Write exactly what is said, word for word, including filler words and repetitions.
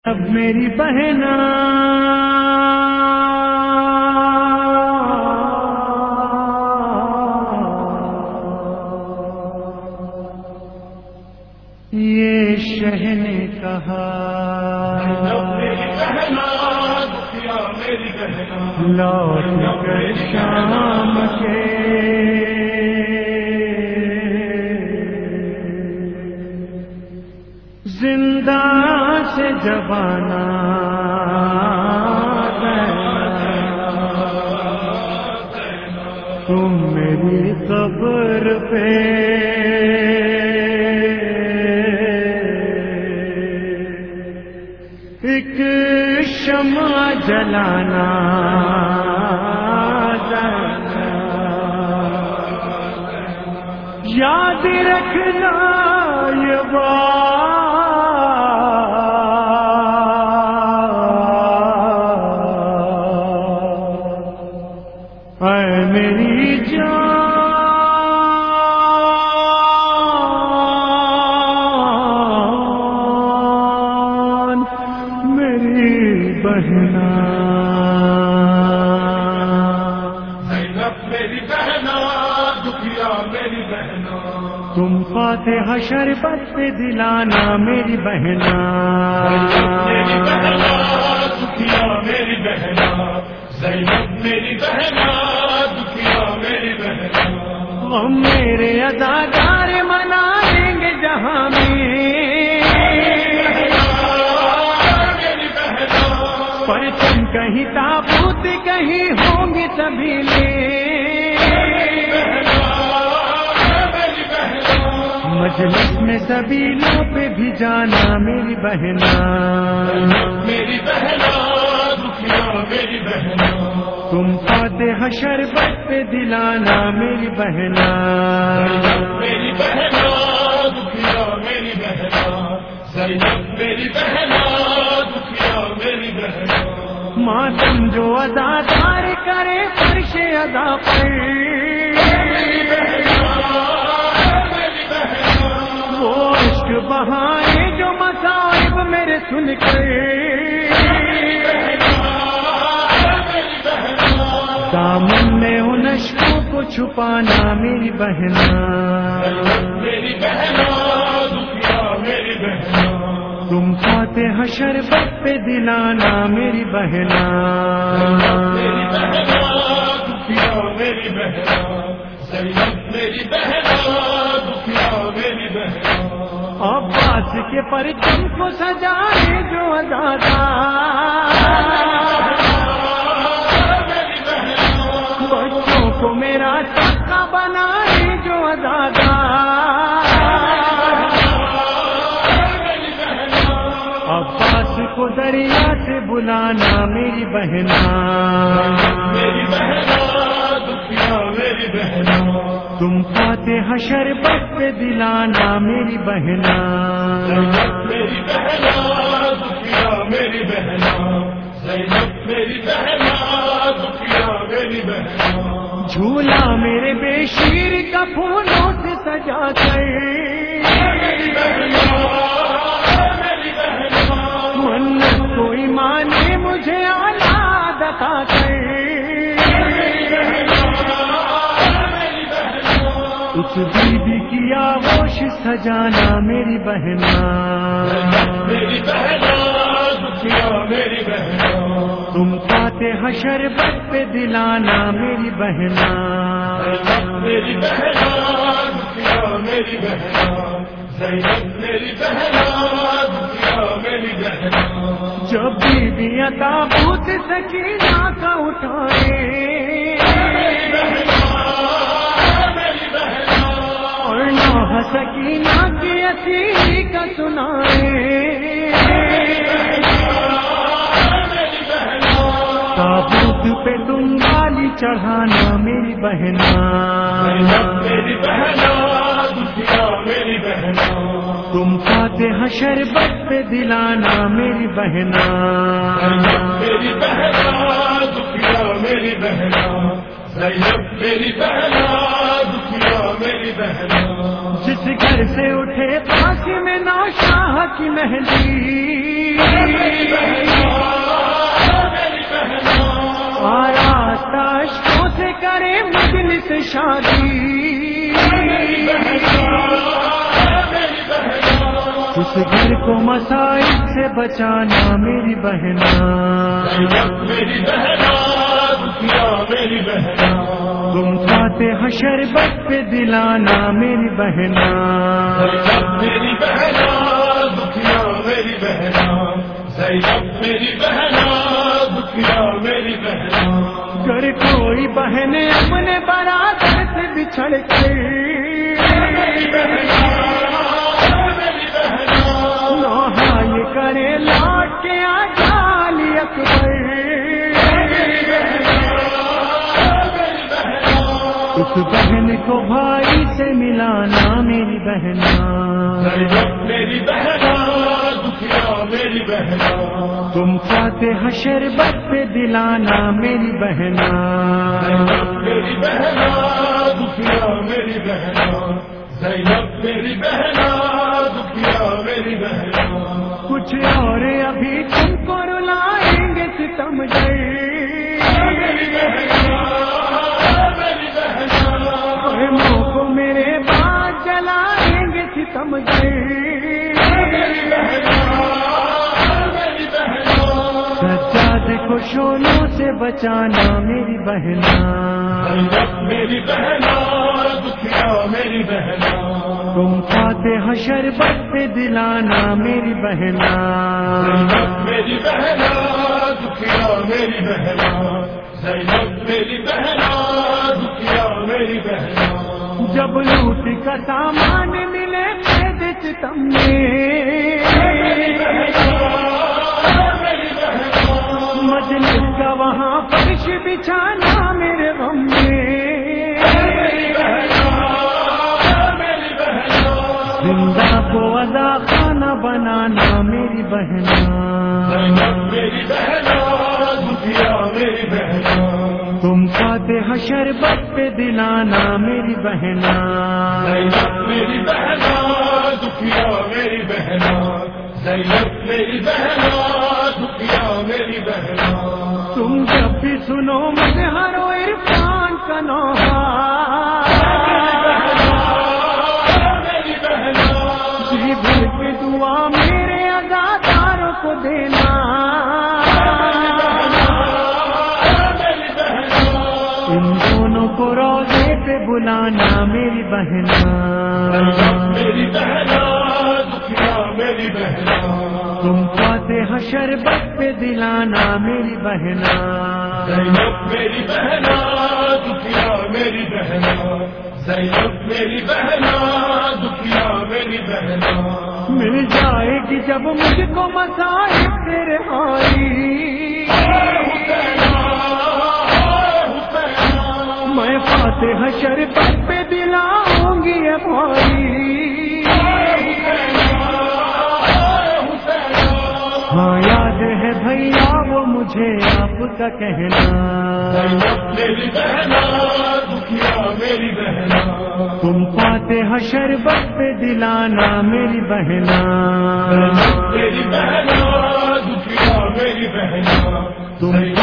اب میری بہنا یہ شہ نے کہا لوٹ کر شام کے زندہ سے جبانا تم میری قبر پہ ایک شمع جلانا یاد رکھنا یہ بات اے میری جان میری بہنا میری بہنا دکھیا میری بہنا تم فاتحہ شربت پہ دلانا میری بہنا میری بہنا دکھیا میری بہنا زینب میری بہنا دکھیا میری بہنا ہم میرے اداکار منائیں گے جہاں میں پرچم کہیں تابوت کہیں ہوں گے سبھی لے مجلس میں سبیلوں پہ بھی جانا میری بہنا میری بہنا دکھیا میری بہنا تم فاتحہ شربت پہ دلانا میری بہنا میری بہنا دکھیا میری بہنا زینب میری بہنا دکھیا میری بہنا ماتم جو اداکار کرے فرش ادا پر وہ عشق بہانے جو مصائب میرے سن کے دامن میں ان عشقوں کو چھپانا میری بہنا میری بہنا دکھیا میری بہنا تم فاتحہ شربت پہ دلانا میری بہنا میری بہنا دکھیا میری بہنا زینب میری بہنا دکھیا میری بہنا عباس کے پرچم کو سجائے جو اداکار بچوں کو میرا چکا بنائے جو اداکار عباس کو دریا سے بلانا میری بہنا میری بہنا دکھیا میری بہنا تم فاتحہ شربت پہ دلانا میری بہنا میری بہنا دکھیا میری بہنا زینب میری بہنا دکھیا میری بہنا جھولا میرے بے شیر کا پھولوں سے سجا کر میری بہنا میری بہنا منت کوئی مانے مجھے آلہ دکھا کر اس بیوی کی آغوش سجانا میری بہنا میری بہنا دکھیا میری بہنا تم فاتحہ شربت پہ دلانا میری بہنا میری بہنا دکھیا میری بہنا زینب میری بہنا دکھیا میری بہنا جب بیویاں تابوت سکینہ کا اٹھائے اور نوح سکینہ کی اسیری کا سنائے تابوت پہ تم ڈالی چڑھانا میری بہنا میری بہنا دکھیا میری بہنا تم فاتحہ شربت پہ دلانا میری بہنا میری بہنا دکھیا میری بہنا زینب میری بہنا دکھیا میری بہنا جس جس گھر سے اٹھے پھانسی میں نوشاہ کی مہندی، آراستہ اشکوں سے کرے مجلس شادی، اس گھر کو مسائل سے بچانا میری بہنا، میری بہنا دکھیا میری بہنا، تم کھاتے حشر بت پہ دلانا میری بہنا، میری بہنا دکھیا میری بہنا، زینب میری بہنا دکھیا میری بہنا، گر کوئی بہن اپنے برادر سے بچھڑ کے نوحہ کرے لوٹ کے آ جالی اکبر، اس بہن کو بھائی سے ملانا میری بہنا، میری بہنا دکھیا میری بہنا، تم کھاتے حشر بت پہ دلانا میری بہنا، میری بہنا دکھیا میری بہنا، زینب میری بہنا دکھیا میری بہنا، کچھ اور ابھی تم کو رلائیں گے ستم خیموں کو میرے بعد جلائیں گے ستم سجاد کو شولوں سے بچانا میری بہنا، میری بہنا دکھیا میری بہنا، تم کھاتے حشر بت پہ دلانا میری بہنا، میری بہنا دکھیا میری بہنا، زینب میری بہنا دکھیا میری بہنا، جب لوٹ کا سامان ملے قید ستم میں، مجلس کا وہاں فرش بچھانا میرے غم میں، زندہ کو ادا خانہ بنانا میری بہنا، میری بہنا دکھیا میری بہنا، تم کھاتے حشر بت پہ دلانا میری بہنا، میری بہنا دکھیا میری بہنا، زینب میری بہنا دکھیا میری بہنا، تم جب بھی سنو مظہر و عرفان کا نوحہ، جی بھر کے دعا میرے اداکاروں کو دینا، ان دونوں کو روزے پہ بلانا میری بہنا، میری بہنا دکھیا میری بہنا، تم کھاتے حشر بت پہ دلانا میری بہنا، زینب میری بہنا دکھیا میری بہنا، زینب میری بہنا دکھیا میری بہنا، مل جائے گی جب مجھ کو مسائل تیرے آئی، میں فاتح حشر بت پہ دلاؤں گی اے بھائی، ہاں یاد ہے بھیا وہ مجھے آپ کا کہنا، میری بہنا دکھیا میری بہنا، تم پاتے حشر بت پہ دلانا میری بہنا، میری بہنا دکھیا میری بہنا، تم